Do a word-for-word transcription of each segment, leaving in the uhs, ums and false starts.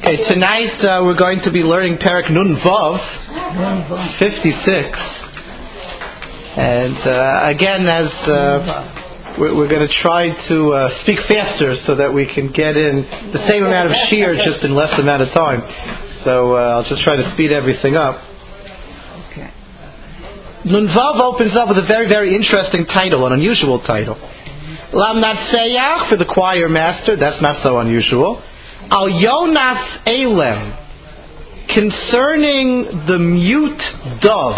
Okay, tonight uh, we're going to be learning Perek Nun Vav, fifty-six. And uh, again, as uh, we're, we're going to try to uh, speak faster so that we can get in the same amount of shiur just in less amount of time. So uh, I'll just try to speed everything up. Okay. Nun Vav opens up with a very, very interesting title, an unusual title. Lam Natseyach, for the choir master, that's not so unusual. Al Yonas Elem, concerning the mute dove.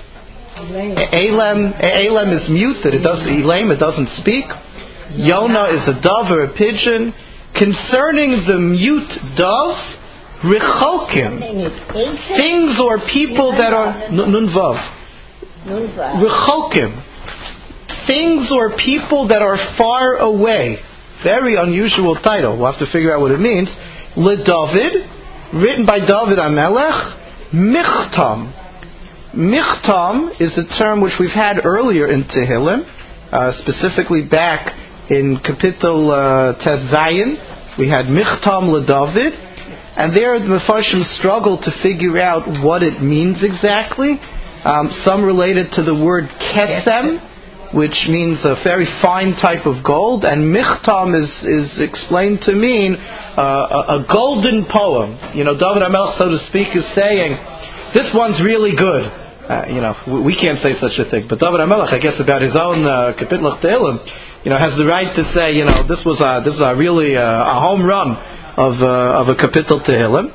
Elem, Elem is mute, that it does Elem, it doesn't speak. Yona is a dove or a pigeon. Concerning the mute dove, Rechokim, things or people that are Nun Vav. Rechokim, things or people that are far away. Very unusual title. We'll have to figure out what it means. Le David, written by David HaMelech. Michtam. Michtam is a term which we've had earlier in Tehillim, uh, specifically back in Kapitel uh, Tes Zayin. We had Michtam Le David, and there the Mefarshim struggled to figure out what it means exactly. Um, some related to the word Kesem, which means a very fine type of gold, and Michtam is, is explained to mean uh, a, a golden poem. You know, David HaMelech, so to speak, is saying, this one's really good. Uh, you know, we, we can't say such a thing, but David HaMelech, I guess, about his own Kapitel Tehillim, you know, has the right to say, you know, this was a, this is a really uh, a home run of uh, of a Kapitel Tehillim.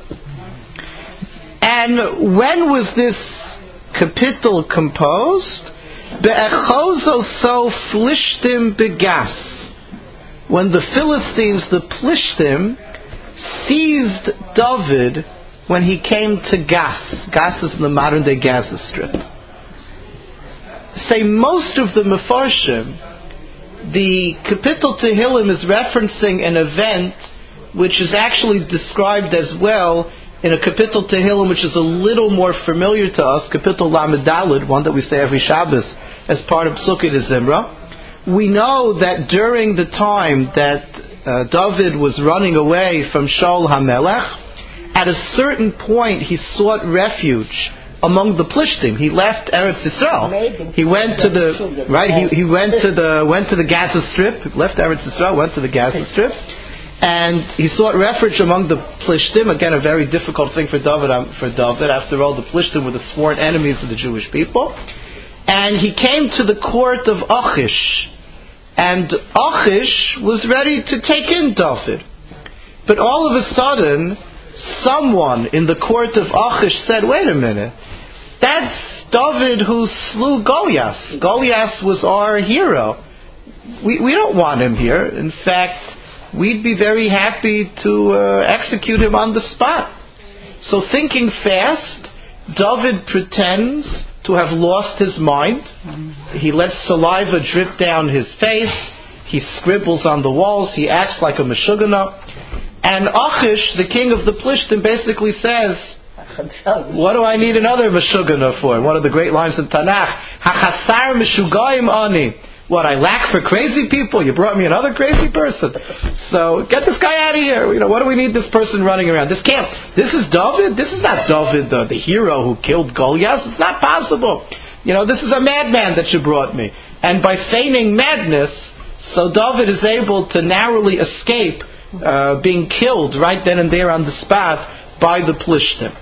And when was this Kapitel composed? Be'echozo so Plishtim begas. When the Philistines, the Plishtim, seized David when he came to Gas. Gas is in the modern day Gaza Strip. Say most of the Mefarshim, the Kapitel Tehillim is referencing an event which is actually described as well in a Kapitel Tehillim which is a little more familiar to us, Kapitel Lamed Daled, one that we say every Shabbos as part of Psukei de Zimra. We know that during the time that uh, David was running away from Shaul HaMelech, at a certain point he sought refuge among the Plishtim. He left Eretz Yisrael. He went to the right. He, he went to the went to the Gaza Strip. Left Eretz Yisrael. Went to the Gaza Strip. And he sought refuge among the Plishtim. Again, a very difficult thing for David. Um, for David, after all, the Plishtim were the sworn enemies of the Jewish people. And he came to the court of Achish, and Achish was ready to take in David. But all of a sudden, someone in the court of Achish said, "Wait a minute, that's David who slew Goliath. Goliath was our hero. We we don't want him here. In fact, we'd be very happy to uh, execute him on the spot." So thinking fast, David pretends to have lost his mind. He lets saliva drip down his face. He scribbles on the walls. He acts like a meshugana. And Achish, the king of the Plishtim, basically says, "What do I need another meshugana for?" One of the great lines in Tanakh, "Hachasar meshugayim ani." What, I lack for crazy people? You brought me another crazy person. So get this guy out of here. You know, what do we need this person running around? This can't. This is David. This is not David, the, the hero who killed Goliath. It's not possible. You know, this is a madman that you brought me. And by feigning madness, so David is able to narrowly escape uh, being killed right then and there on the spot by the Plishtim.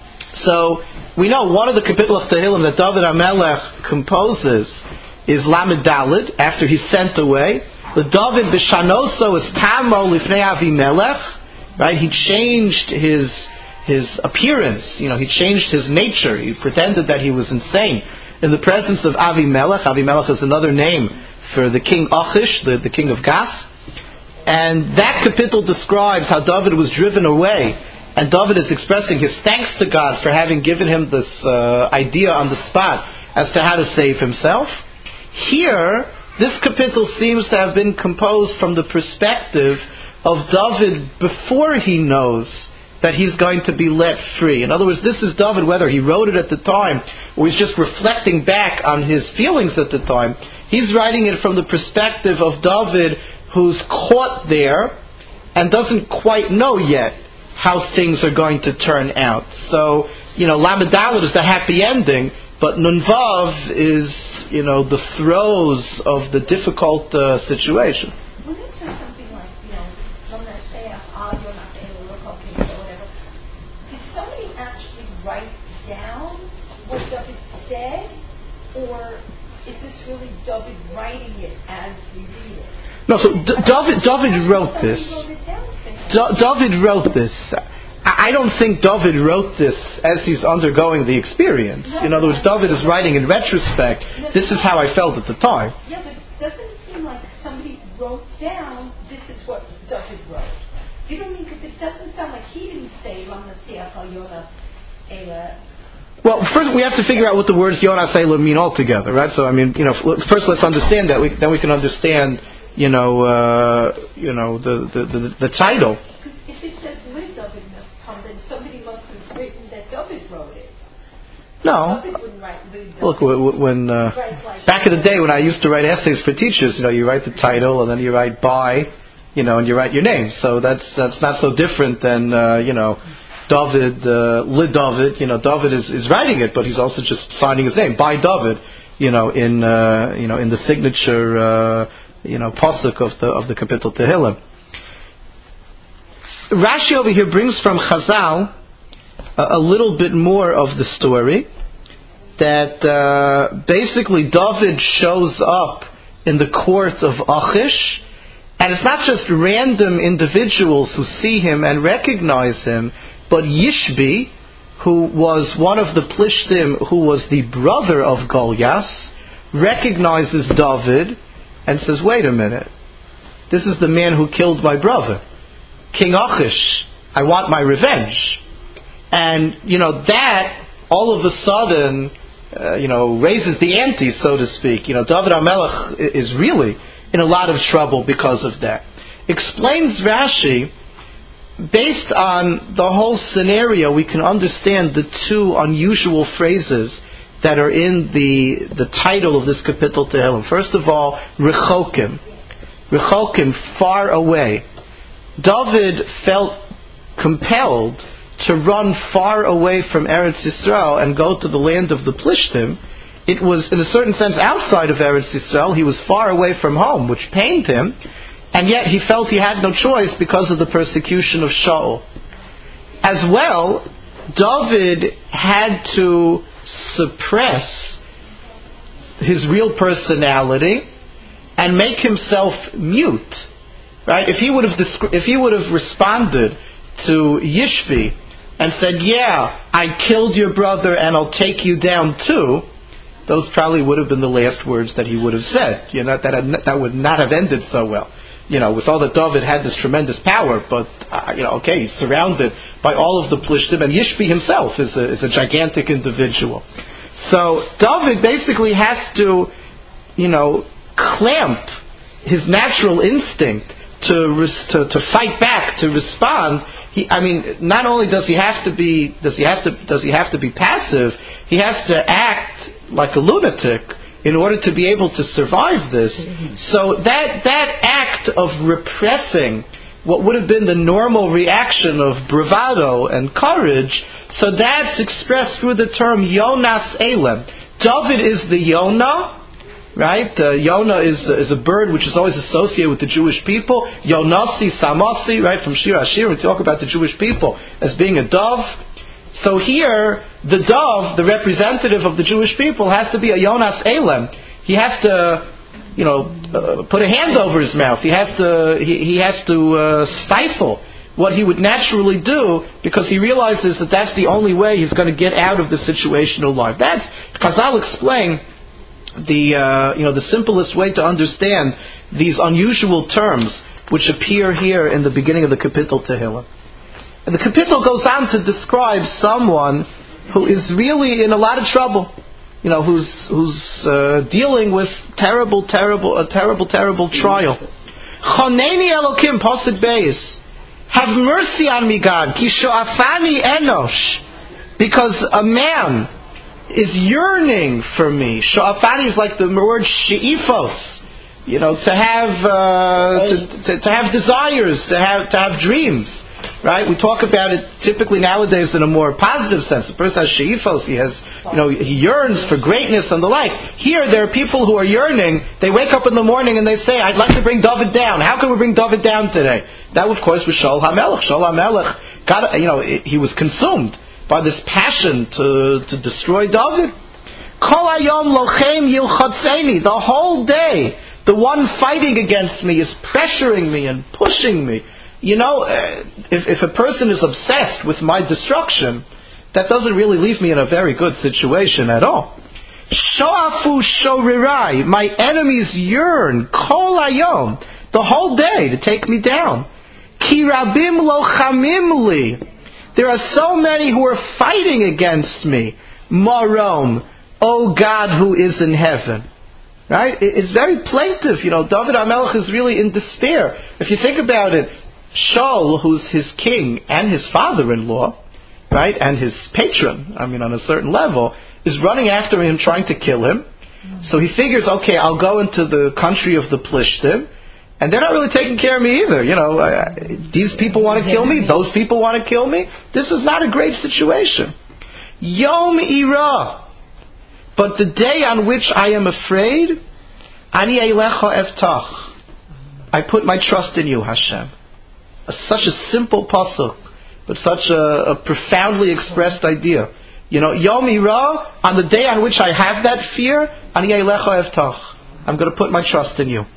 So we know one of the Kapitel of Tehillim that David HaMelech composes is Lamed Daled, after he's sent away. The David B'shanoso is Tamo Lifnei Avimelech, right? He changed his his appearance. You know, he changed his nature. He pretended that he was insane in the presence of Avimelech. Avimelech is another name for the king Achish, the, the king of Gath. And that Kapitel describes how David was driven away, and David is expressing his thanks to God for having given him this uh, idea on the spot as to how to save himself. Here, this Kapitel seems to have been composed from the perspective of David before he knows that he's going to be let free. In other words, this is David, whether he wrote it at the time or he's just reflecting back on his feelings at the time, he's writing it from the perspective of David who's caught there and doesn't quite know yet how things are going to turn out. So, you know, Lamed Dalet is the happy ending, but Nun Vav is, you know, the throes of the difficult uh, situation. When it says something like, you know, Lamed Sheach, Al Yonah Elu, or whatever, did somebody actually write down what David said, or is this really David writing it as we read it? No, so D- David, David wrote this. D- David wrote this. I don't think David wrote this as he's undergoing the experience. In other words, David is writing in retrospect, this is how I felt at the time. Yeah, but doesn't it seem like somebody wrote down, this is what David wrote? Do you know what I mean? Because it doesn't sound like he didn't say, Lamed Sheach Al Yonah Elu. Well, first we have to figure out what the words Yonah Elu mean altogether, right? So, I mean, you know, first let's understand that. We, then we can understand, you know, uh, you know, the, the, the, the title. Because if it says with David, then somebody must have written that David wrote it. No. David wouldn't write with David. Look, when uh, like back in the day when I used to write essays for teachers, you know, you write the title and then you write by, you know, and you write your name. So that's that's not so different than uh, you know, David, uh, Li David. You know, David is, is writing it, but he's also just signing his name by David. You know, in uh, you know in the signature uh, you know pasuk of the of the Kapitel Tehillim. Rashi over here brings from Chazal a, a little bit more of the story, that uh, basically David shows up in the court of Achish, and it's not just random individuals who see him and recognize him, but Yishbi, who was one of the Plishtim, who was the brother of Goliath, recognizes David and says, wait a minute, this is the man who killed my brother, King Achish. I want my revenge. And, you know, that all of a sudden, uh, you know, raises the ante, so to speak. You know, David HaMelech is really in a lot of trouble because of that. Explains Rashi, based on the whole scenario, we can understand the two unusual phrases that are in the the title of this Kapitel Tehillim. First of all, Rechokim. Rechokim, far away. David felt compelled to run far away from Eretz Yisrael and go to the land of the Plishtim. It was, in a certain sense, outside of Eretz Yisrael. He was far away from home, which pained him, and yet he felt he had no choice because of the persecution of Shaul. As well, David had to suppress his real personality and make himself mute. Right? If he would have if he would have responded to Yishbi and said, "Yeah, I killed your brother and I'll take you down too," those probably would have been the last words that he would have said. You know, that had, that would not have ended so well. You know, with all that David had this tremendous power, but uh, you know, okay, he's surrounded by all of the Plishtim, and Yishbi himself is a, is a gigantic individual. So David basically has to, you know, clamp his natural instinct to res- to to fight back, to respond. He, I mean, not only does he have to be does he have to does he have to be passive, he has to act like a lunatic in order to be able to survive this. So that that act of repressing what would have been the normal reaction of bravado and courage, so that's expressed through the term Yonas Elem. David is the Yonah. Right? Uh, Yonah is, uh, is a bird which is always associated with the Jewish people. Yonasi, Samasi, right? From Shir Ashir, we talk about the Jewish people as being a dove. So here, the dove, the representative of the Jewish people, has to be a Yonas Elem. He has to, you know, uh, put a hand over his mouth. He has to, he, he has to uh, stifle what he would naturally do, because he realizes that that's the only way he's going to get out of the situation alive. That's, Chazal explain, the uh, you know the simplest way to understand these unusual terms which appear here in the beginning of the Kapitel Tehillim. And the Kapitel goes on to describe someone who is really in a lot of trouble, you know, who's who's uh, dealing with terrible, terrible, a terrible, terrible trial. Choneni Elokim Pasuk Beis, have mercy on me, God, ki sho'afani enosh, because a man is yearning for me. Sha'afani is like the word she'ifos, you know, to have uh, to, to, to have desires, to have to have dreams. Right? We talk about it typically nowadays in a more positive sense. The person has sheifos, he has, you know, he yearns for greatness and the like. Here, there are people who are yearning. They wake up in the morning and they say, "I'd like to bring David down. How can we bring David down today?" That, of course, was Shaul HaMelech. Shaul HaMelech got, you know, he was consumed by this passion to to destroy David. Kol hayom lochem yilchatzeni. The whole day, the one fighting against me is pressuring me and pushing me. You know, uh, if, if a person is obsessed with my destruction, that doesn't really leave me in a very good situation at all. Shoafu shorirai. My enemies yearn kol hayom, the whole day, to take me down. Ki rabim lochamim li. There are so many who are fighting against me. Marom, O God who is in heaven. Right? It's very plaintive. You know, David HaMelech is really in despair. If you think about it, Shaul, who's his king and his father-in-law, right, and his patron, I mean, on a certain level, is running after him, trying to kill him. So he figures, okay, I'll go into the country of the Plishtim, and they're not really taking care of me either. You know, uh, these people want to kill me, those people want to kill me. This is not a great situation. Yom Ira. But the day on which I am afraid, Ani Eilecha Evtach. I put my trust in you, Hashem. Such a simple pasuk, but such a, a profoundly expressed idea. You know, Yom Ira, on the day on which I have that fear, Ani Eilecha Evtach. I'm going to put my trust in you.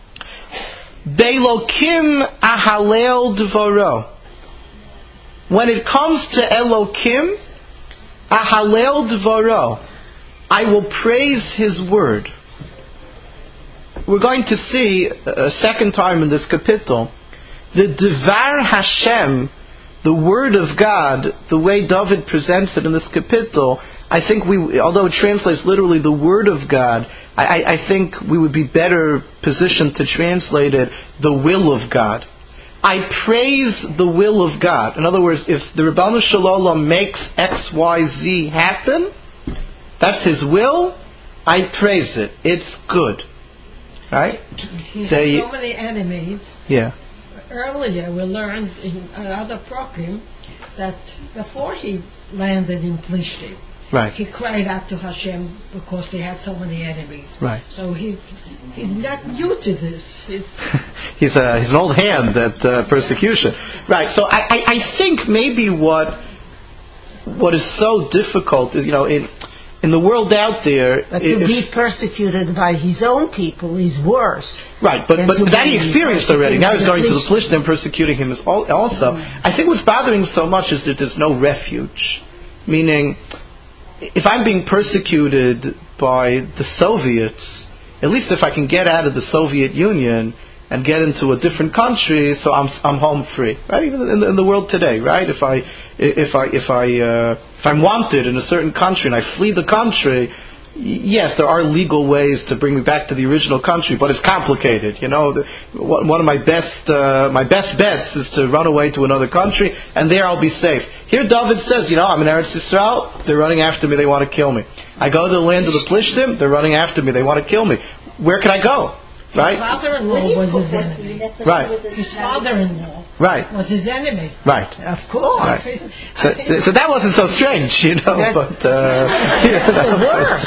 Be'elokim ahalel dvaro. When it comes to Elokim, ahalel dvaro, I will praise His word. We're going to see a second time in this kapitel the Devar Hashem, the word of God, the way David presents it in this kapitel. I think we, although it translates literally the word of God, I, I think we would be better positioned to translate it the will of God. I praise the will of God. In other words, if the Ribono Shel Olam makes X, Y, Z happen, that's His will, I praise it. It's good. Right? He so, has so many enemies. Yeah. Earlier we learned in another program that before he landed in Plishtim, right, he cried out to Hashem because he had so many enemies. Right. So he's he's not new to this. He's he's, a, he's an old hand at uh, persecution. Right. So I, I, I think maybe what what is so difficult is, you know, in in the world out there, but to if, be persecuted by his own people is worse. Right, but but that he experienced already. Now he's going to the Plishtim, persecuting him also. I think what's bothering him so much is that there's no refuge. Meaning, if I'm being persecuted by the Soviets, at least if I can get out of the Soviet Union and get into a different country, so I'm I'm home free, right? Even in the, in the world today, right? If I if I if I uh, if I'm wanted in a certain country and I flee the country, yes, there are legal ways to bring me back to the original country, but it's complicated. You know, the, one of my best uh, my best bets is to run away to another country, and there I'll be safe. Here, David says, you know, I'm in Eretz Yisrael. They're running after me. They want to kill me. I go to the land of the Plishtim. They're running after me. They want to kill me. Where can I go? Right? His father-in-law was his enemy. Right. His father-in-law right. was his enemy. Right. Of course. Right. So, so that wasn't so strange, you know. That's, but uh, that's the worst.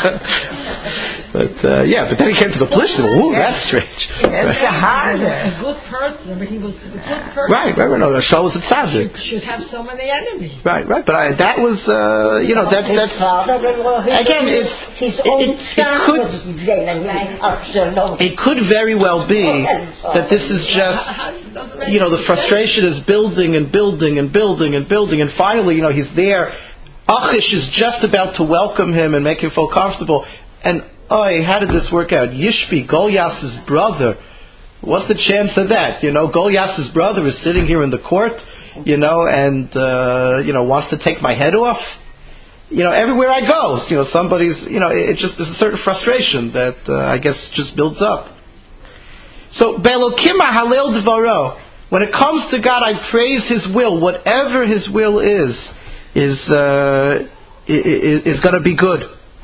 But uh, yeah, but then he came to the Plishtim. Ooh, that's strange. That's right. the hardest. A good person, but he was a good person. Right, right, right. No, Shaul was a tzaddik. Should, should have so many enemies. Right, right. But I, that was, uh, you know, that's that's again, it's his it, own it, it son could was his enemy. it could very well be that this is just, you know, the frustration is building and building and building and building, and finally, you know, he's there. Achish is just about to welcome him and make him feel comfortable, and oh, how did this work out? Yishbi, Goliath's brother. What's the chance of that? You know, Goliath's brother is sitting here in the court, you know, and uh, you know wants to take my head off. You know, everywhere I go, you know, somebody's, you know, it, it just there's a certain frustration that uh, I guess just builds up. So, Be'elokim halel dvaro. When it comes to God, I praise His will. Whatever His will is, is uh, is, is going to be good.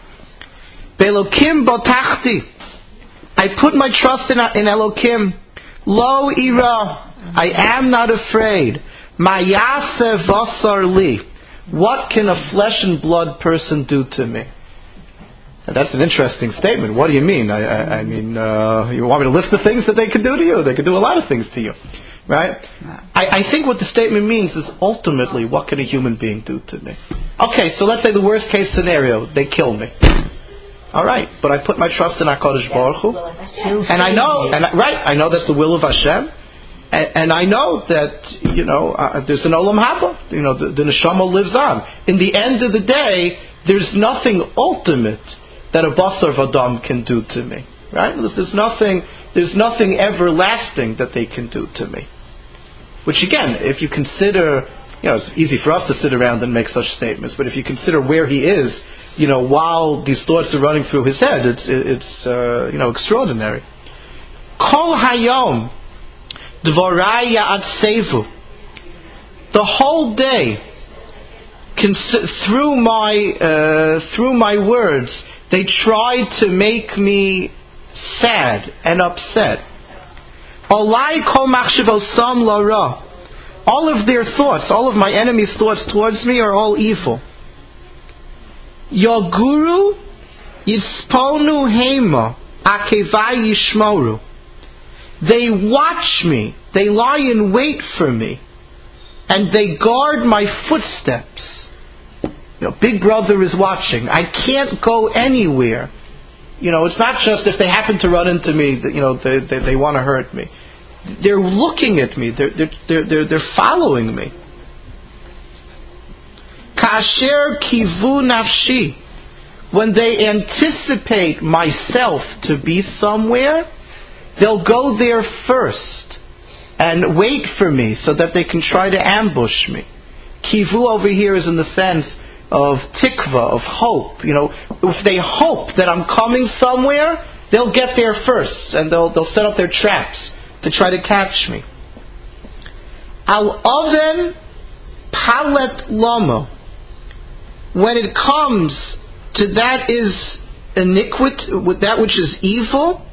Be'elokim botachti. I put my trust in, in Elokim. Lo ira. I am not afraid. Mayase vasar li. What can a flesh and blood person do to me? And that's an interesting statement. What do you mean? I, I, I mean, uh, you want me to list the things that they could do to you? They could do a lot of things to you. Right? I, I think what the statement means is ultimately, what can a human being do to me? Okay, so let's say the worst case scenario, they kill me. All right, but I put my trust in HaKadosh Baruch Hu, and I know, and I, right, I know that's the will of Hashem, and, and I know that, you know, uh, there's an Olam Haba, you know, the, the Neshama lives on. In the end of the day, there's nothing ultimate that a Basar Vadam can do to me, right? There's nothing, there's nothing everlasting that they can do to me. Which again, if you consider, you know, it's easy for us to sit around and make such statements, but if you consider where he is, you know, while these thoughts are running through his head, it's, it's uh, you know, extraordinary. Kol hayom dvarai ya'atsevu. The whole day, cons- through my uh, through my words, they try to make me sad and upset. Olai kol machshavosam lara. All of their thoughts, all of my enemies' thoughts towards me are all evil. Yoguru yisponu hema akevai yishmoru. They watch me, they lie in wait for me, and they guard my footsteps. You know, Big Brother is watching. I can't go anywhere. You know, it's not just if they happen to run into me that, you know, they they, they want to hurt me. They're looking at me. They're they're they're they're, they're following me. Kasher kivu nafshi. When they anticipate myself to be somewhere, they'll go there first and wait for me so that they can try to ambush me. Kivu over here is in the sense of tikva, of hope. You know, if they hope that I'm coming somewhere, they'll get there first and they'll they'll set up their traps to try to catch me. Al oven palet lomo. When it comes to that is iniquity, with that which is evil,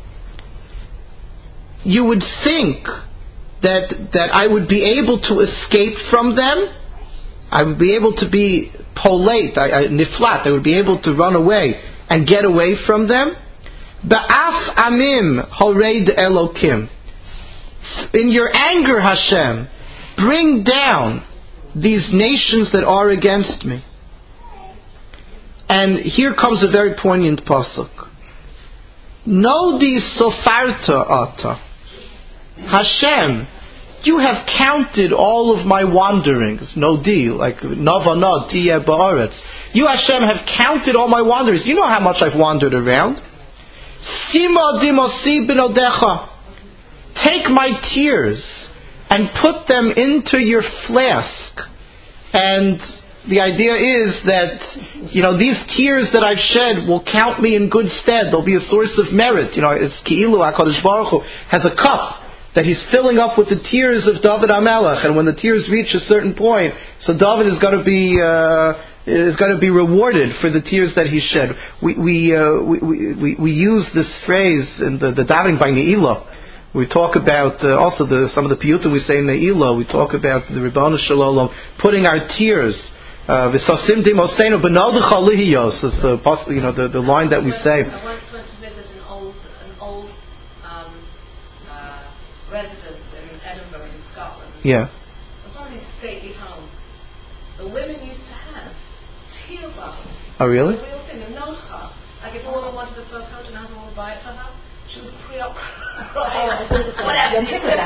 you would think that that I would be able to escape from them. I would be able to be polate, I, I, niflat. I would be able to run away and get away from them. Ba'af amim horeid elokim. In your anger, Hashem, bring down these nations that are against me. And here comes a very poignant pasuk. Nodi sofarta ata. Hashem, you have counted all of my wanderings. Nodi, like Navanad, Tiyeh Ba'aretz. You, Hashem, have counted all my wanderings. You know how much I've wandered around. Sima dimosi binodecha. Take my tears and put them into your flask. And the idea is that, you know, these tears that I've shed will count me in good stead. They'll be a source of merit. You know, it's Ki'ilu HaKadosh Baruch Hu has a cup that he's filling up with the tears of David HaMelech, and when the tears reach a certain point, so David is going to be uh, is going to be rewarded for the tears that he shed. We we uh, we, we we use this phrase in the the davening by Ne'ilah. We talk about uh, also the some of the piyutim we say in Ne'ilah. We talk about the Ribbon Shalom putting our tears. V'sasim dimosenu b'nodecha lihiyos. It's the you know the, the line that we say. I once went to visit an old an old um, uh, residence in Edinburgh in Scotland. Yeah. It was one of these stately homes. The women used to have tear bottles. Oh really? The real thing, a noteha. Like if a woman wanted a fur coat and I would buy it for her, she would pre-op. Whatever. And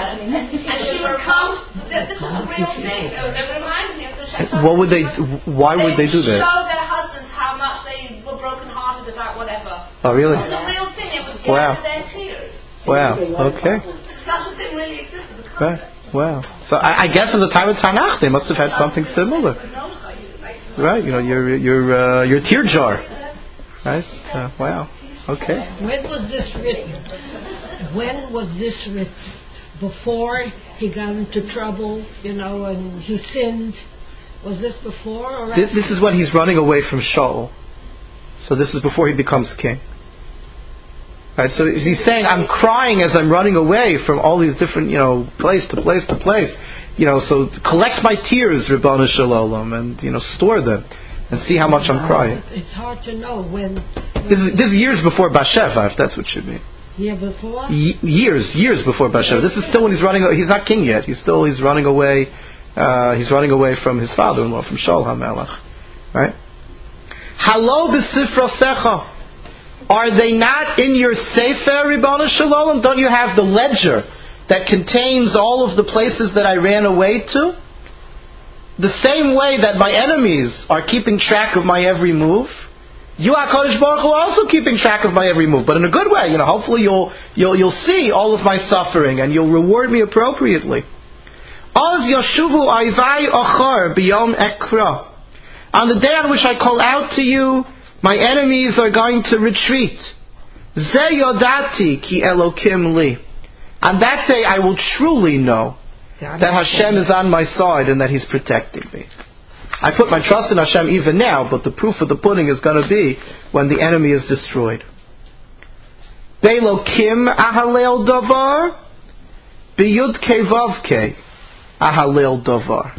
she would come. This is a real thing. It reminded me of the chateau. What would they? Why would they do that? Show their husbands how much they were broken-hearted about whatever. Oh really? It was a real thing. It was Wow. gather their tears. Wow. Okay. Such a thing really existed. The Right. concept. Wow. So I, I guess in the time of Tanakh they must have had something similar. Right. You know, your your uh, your tear jar. Right. Uh, wow. Okay. When was this written? When was this written? Before he got into trouble, you know, and he sinned. Was this before or after? This, this is when he's running away from Shaul. So this is before he becomes king. Right. So he's saying, I'm crying as I'm running away from all these different, you know, place to place to place. you know, so collect my tears, Ribbon Shalom, and, you know, store them and see how much I'm crying. It's hard to know when. when This is, this is years before Basheva, if that's what you mean. Year before? Y- years, years before Basheva. This is still when he's running, he's not king yet. He's still, he's running away, uh, he's running away from his father-in-law, from Shaul HaMelech. Right? Halo b'sifrosecha. Are they not in your Sefer, Ribbon Shalom? Don't you have the ledger that contains all of the places that I ran away to? The same way that my enemies are keeping track of my every move, you, HaKadosh Baruch Hu, are also keeping track of my every move, but in a good way. You know, hopefully you'll you'll you'll see all of my suffering and you'll reward me appropriately. Az yashuvu ayvai achar biyom ekra. On the day on which I call out to you, my enemies are going to retreat. Ze yodati ki Elokim li. On that day I will truly know that Hashem is on my side and that He's protecting me. I put my trust in Hashem even now, but the proof of the pudding is going to be when the enemy is destroyed. Be'elokim ahalel davar, biyud kevavke ahalel davar.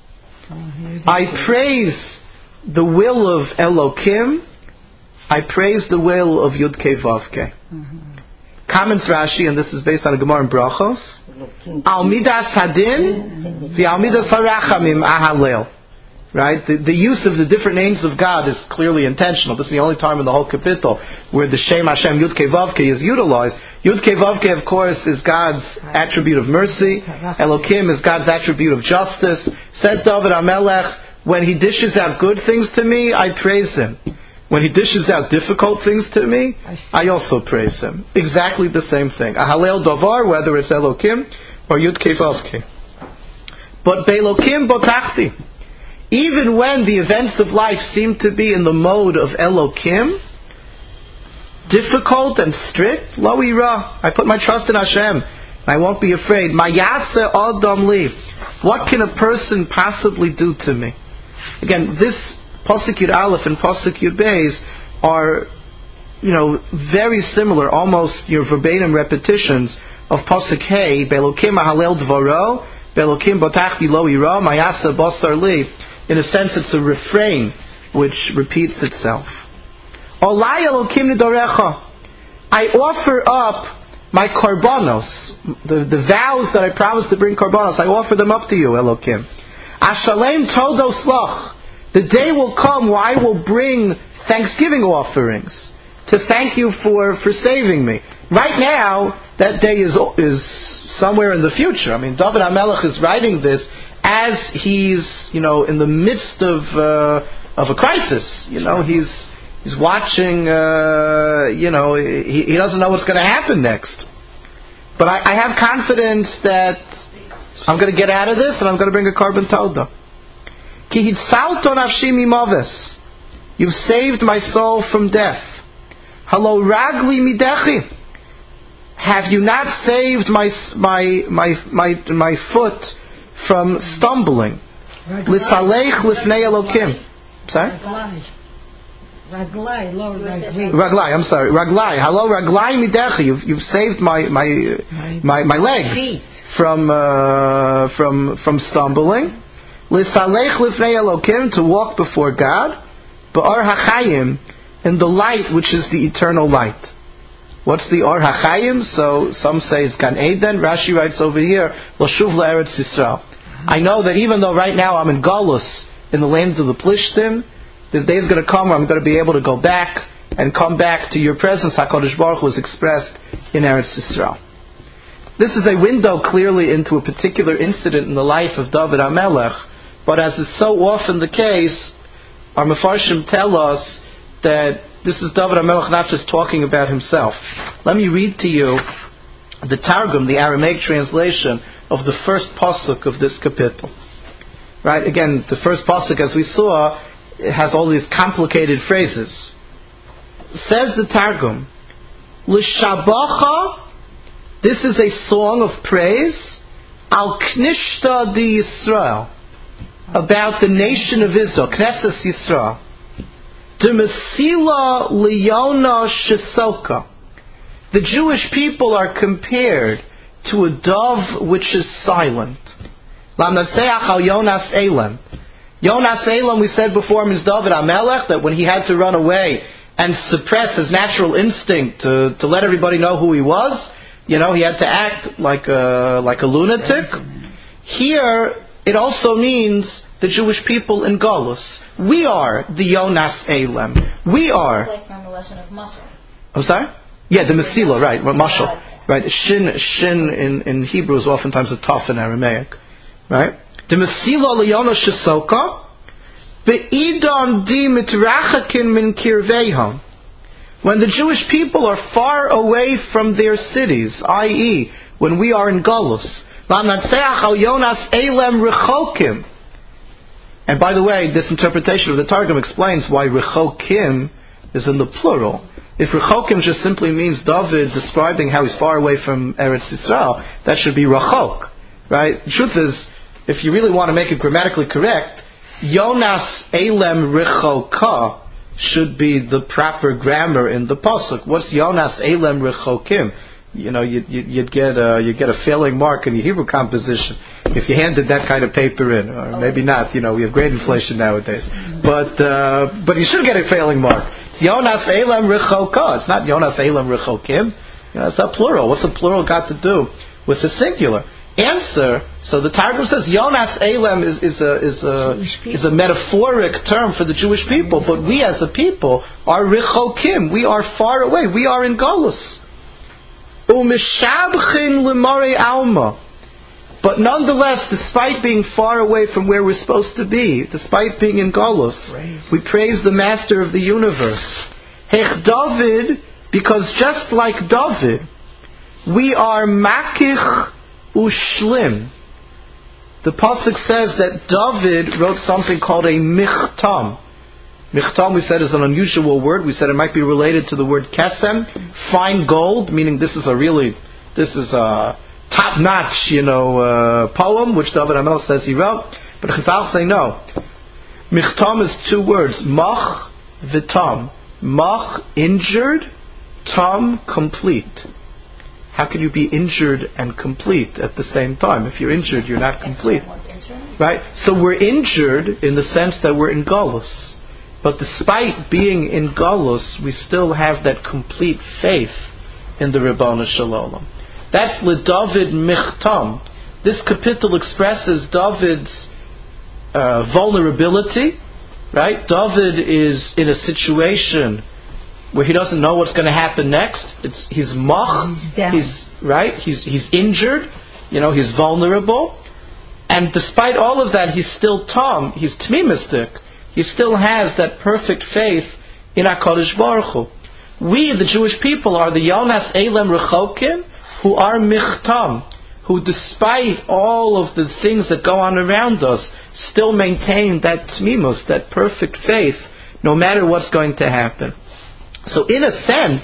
I praise the will of Elokim, I praise the will of Yud Kei Vav Kei. Mm-hmm. Comments Rashi, and this is based on a Gemara in Brachos. Al midas hadin, the al midas harachamim ahalel. Right? The, the use of the different names of God is clearly intentional. This is the only time in the whole capital where the Shem Hashem Yud Kei Vav Kei is utilized. Yud Kei Vav Kei, of course, is God's attribute of mercy. Elokim is God's attribute of justice. Says David HaMelech, when He dishes out good things to me, I praise Him. When He dishes out difficult things to me, I also praise Him. Exactly the same thing. Ahalel davar, whether it's Elokim or Yud Kei Vav Kei. But Be'elokim botachti. Even when the events of life seem to be in the mode of Elokim, difficult and strict, lo ira, I put my trust in Hashem. I won't be afraid. Mayase adam li. What can a person possibly do to me? Again, this Pasuk Yud Aleph and Pasuk Yud Beis are, you know, very similar, almost your verbatim repetitions of Pasuk Hey, Be'elokim ahalel dvaro, Be'elokim botachti lo ira, Mayase basar li. In a sense, it's a refrain which repeats itself. Olai Elokim nidorecha. I offer up my korbanos, the, the vows that I promised to bring korbanos, I offer them up to you, Elokim. Ashalem todos lach. The day will come where I will bring thanksgiving offerings to thank you for, for saving me. Right now, that day is is somewhere in the future. I mean, David HaMelech is writing this as he's, you know, in the midst of uh, of a crisis. You know, he's he's watching. Uh, you know, he, he doesn't know what's going to happen next. But I, I have confidence that I'm going to get out of this, and I'm going to bring a carbon toda. Ki hitzalto nafshi mimoves. You've saved my soul from death. Halo ragli midechi. Have you not saved my my my my my foot from stumbling? L'salech lifnei Elokim. Sorry? Raglai, lo raglai. Raglai, I'm sorry. Raglai. Hello, raglai midechi. You've you've saved my my my my legs from uh, from from stumbling. L'salech lifnei Elokim, to walk before God. Ba'ar hachayim, in the light which is the eternal light. What's the Or HaChaim? So some say it's Gan Eden. Rashi writes over here, L'shuv la'eretz Yisrael. I know that even though right now I'm in Galus, in the land of the Plishtim, the day is going to come where I'm going to be able to go back and come back to your presence. HaKadosh Baruch Hu was expressed in Eretz Yisrael. This is a window clearly into a particular incident in the life of David HaMelech, but as is so often the case, our Mefarshim tell us that this is David HaMelech not just talking about himself. Let me read to you the Targum, the Aramaic translation of the first pasuk of this kapitel. Right? Again, the first pasuk, as we saw, it has all these complicated phrases. Says the Targum, L'shabacha, this is a song of praise, Al Knishta di Yisrael, about the nation of Israel, Knesset Yisrael. D'mesila liyona shesoka. The Jewish people are compared to a dove which is silent. Lamnatseach al Yonas Elam. Yonas Elam, we said before, means David HaMelech, that when he had to run away and suppress his natural instinct to, to let everybody know who he was, you know, he had to act like a, like a lunatic. Here, it also means the Jewish people in Golus. We are the Yonas Elam. We are. Like from the lesson of muscle. I'm sorry? Yeah, the Mesila, right, Mashal. Right, Shin, Shin in, in Hebrew is oftentimes a Taf in Aramaic. Right? The Mesila Leona Shesoka, Be'idon di mitrachakin min kirveham. When the Jewish people are far away from their cities, that is, when we are in Golus, Lamnatseach al Yonas Elam Rechokim. And by the way, this interpretation of the Targum explains why Rechokim is in the plural. If Rechokim just simply means David describing how he's far away from Eretz Yisrael, that should be Rachok. Right? The truth is, if you really want to make it grammatically correct, Yonas Elam Rechoka should be the proper grammar in the pasuk. What's Yonas Elam Rechokim? You know, you'd, you'd get a, you'd get a failing mark in your Hebrew composition if you handed that kind of paper in, or maybe not. You know, we have great inflation nowadays, but uh, but you should get a failing mark. It's Yonas Elam Rechoka. It's not Yonas Elam Rechokim. You know, it's not plural. What's the plural got to do with the singular? Answer. So the Targum says Yonas Elam is, is a is a is a metaphoric term for the Jewish people, but we as a people are Rechokim. We are far away. We are in Golus. Umishabchin lemare alma. But nonetheless, despite being far away from where we're supposed to be, despite being in Golus, we praise the Master of the universe. Hech David, because just like David, we are makich ushlim. The pasuk says that David wrote something called a michtam. Michtam, we said, is an unusual word. We said it might be related to the word kesem, fine gold, meaning this is a really, this is a top-notch, you know, uh, poem, which David HaMelech says he wrote. But Chazal say no. Michtam is two words, mach v'tam. Mach, injured, tam, complete. How can you be injured and complete at the same time? If you're injured, you're not complete. Right? So we're injured in the sense that we're in Golus. But despite being in Golus, we still have that complete faith in the Ribbon Shalom. That's LeDavid Michtam. This kapitel expresses David's uh, vulnerability. Right? David is in a situation where he doesn't know what's going to happen next. It's he's mach, he's, he's right, he's he's injured, you know, he's vulnerable, and despite all of that, he's still tam, he's tmimistic. He still has that perfect faith in HaKadosh Baruch Hu. We, the Jewish people, are the Yonas Elam Rechokim, who are michtam, who despite all of the things that go on around us, still maintain that tmimus, that perfect faith, no matter what's going to happen. So in a sense,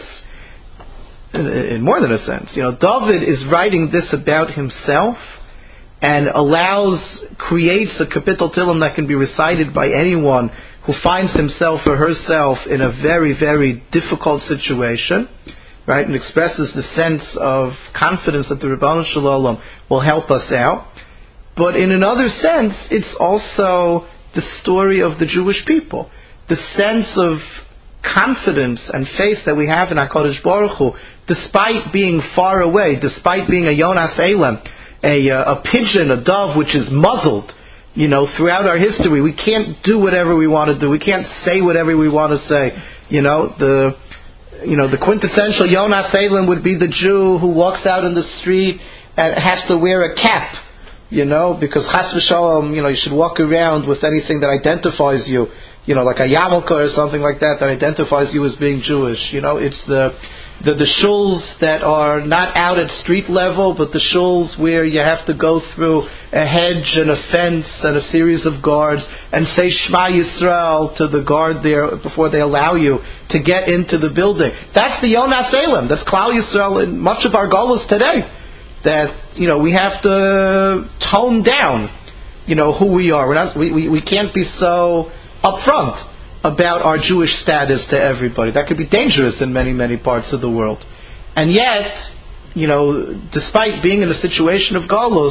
in more than a sense, you know, David is writing this about himself and allows, creates a kapitel Tehillim that can be recited by anyone who finds himself or herself in a very, very difficult situation, right, and expresses the sense of confidence that the Ribbon Shalom will help us out. But in another sense, it's also the story of the Jewish people. The sense of confidence and faith that we have in HaKadosh Baruch Hu, despite being far away, despite being a Yonas Elam, a, a pigeon, a dove which is muzzled, you know, throughout our history. We can't do whatever we want to do. We can't say whatever we want to say. You know, the you know the quintessential Yonas Elam would be the Jew who walks out in the street and has to wear a cap, you know, because Chas v'Shalom, you know, you should walk around with anything that identifies you, you know, like a yarmulke or something like that, that identifies you as being Jewish. You know, it's the the, the shuls that are not out at street level, but the shuls where you have to go through a hedge and a fence and a series of guards and say Shema Yisrael to the guard there before they allow you to get into the building. That's the Yonas Elam. That's Klal Yisrael in much of our Golus today. That, you know, we have to tone down, you know, who we are. We're not, we, we, we can't be so upfront about our Jewish status to everybody. That could be dangerous in many, many parts of the world. And yet, you know, despite being in a situation of Golus,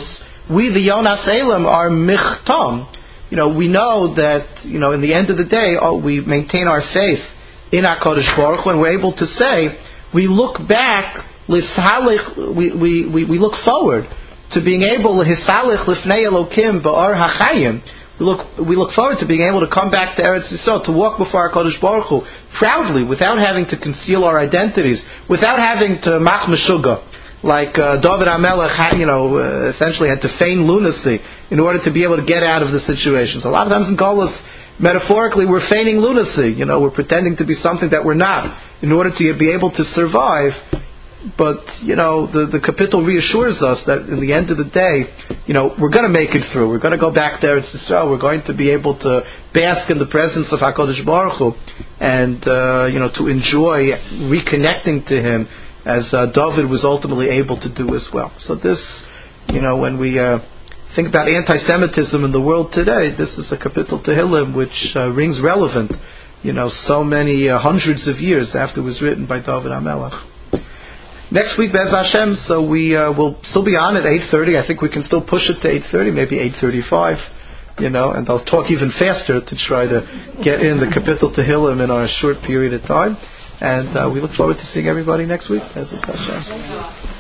we, the Yonas Elam, are michtam. You know, we know that, you know, in the end of the day, oh, we maintain our faith in HaKadosh Baruch Hu, and we're able to say, we look back, we, we, we, we look forward to being able, Hisalech Lifnei Elokim Ba'or HaChayim. We look, we look forward to being able to come back to Eretz Yisrael, to walk before HaKadosh Baruch Hu proudly, without having to conceal our identities, without having to mach meshuga. Like uh, David HaMelech, you know, uh, essentially had to feign lunacy in order to be able to get out of the situation. So a lot of times in Golus, metaphorically, we're feigning lunacy. You know, we're pretending to be something that we're not in order to be able to survive. But, you know, the, the Kapitel reassures us that in the end of the day, you know, we're going to make it through. We're going to go back there to Israel. We're going to be able to bask in the presence of HaKadosh Baruch Hu and, uh, you know, to enjoy reconnecting to Him, as uh, David was ultimately able to do as well. So this, you know, when we uh, think about anti-Semitism in the world today, this is a Kapitel Tehillim which uh, rings relevant, you know, so many uh, hundreds of years after it was written by David HaMelech. Next week, Be'ez Hashem, so we uh, will still be on at eight thirty. I think we can still push it to eight thirty, maybe eight thirty-five, you know, and I'll talk even faster to try to get in the Kapitel Tehillim in our short period of time. And uh, we look forward to seeing everybody next week. Be'ez Hashem.